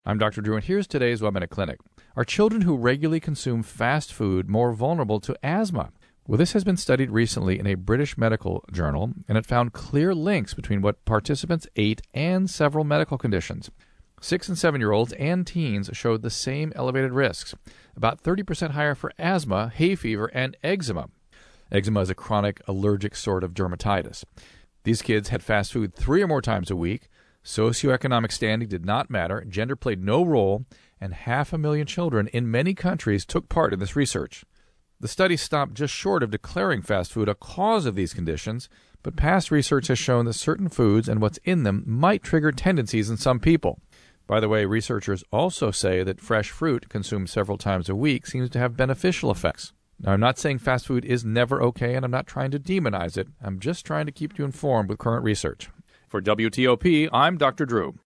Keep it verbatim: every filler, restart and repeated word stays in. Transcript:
I'm Doctor Drew, and here's today's WebMedic Clinic. Are children who regularly consume fast food more vulnerable to asthma? Well, this has been studied recently in a British medical journal, and it found clear links between what participants ate and several medical conditions. Six- and seven-year-olds and teens showed the same elevated risks, about thirty percent higher for asthma, hay fever, and eczema. Eczema is a chronic allergic sort of dermatitis. These kids had fast food three or more times a week. Socioeconomic standing did not matter, gender played no role, and half a million children in many countries took part in this research. The study stopped just short of declaring fast food a cause of these conditions, but past research has shown that certain foods and what's in them might trigger tendencies in some people. By the way, researchers also say that fresh fruit consumed several times a week seems to have beneficial effects. Now, I'm not saying fast food is never okay, and I'm not trying to demonize it. I'm just trying to keep you informed with current research. For W T O P, I'm Doctor Drew.